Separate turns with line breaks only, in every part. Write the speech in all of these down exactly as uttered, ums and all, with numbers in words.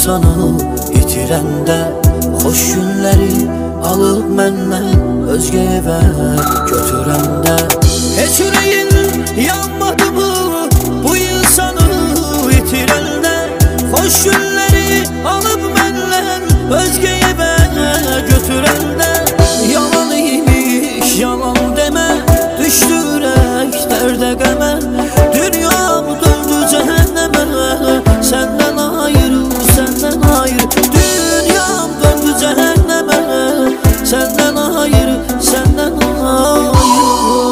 insanı itirəndə xoş günləri alıb məndən özgə evə götürəndə heç ürəyin yanmadı mı bu insanı itirəndə xoş günləri alıb məndən özgə evə götürəndə yalan imiş yalan demə düşdü ürək dərdə qəmə dünyam döndü cəhənnəmə səndən ayrı səndən ayrı dünyam döndü cəhənnəmə səndən ayrı səndən ayrı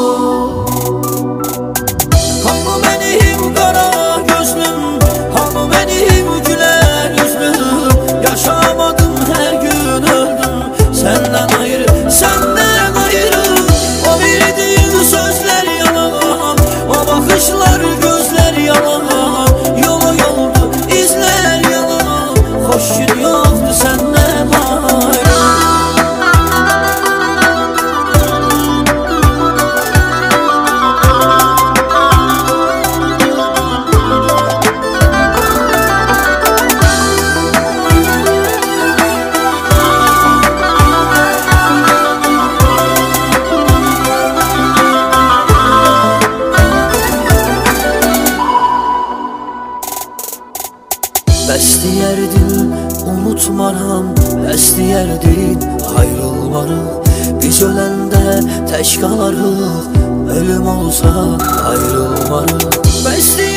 hanı mənim qara gözlüm hanı mənim gülər üzlüm yaşamadım hər gün öldüm səndən ayrı səndən ayrı o verdiyin sözlər yalan o baxışlar gözlər yalan yola yoldu izlər yalan xoş gün yoxdu səndən ayrı bəs deyərdin unutmaram, bəs deyərdin ayrılmarıq biz öləndə tək qalarıq ölüm olsa ayrılmarıq bəs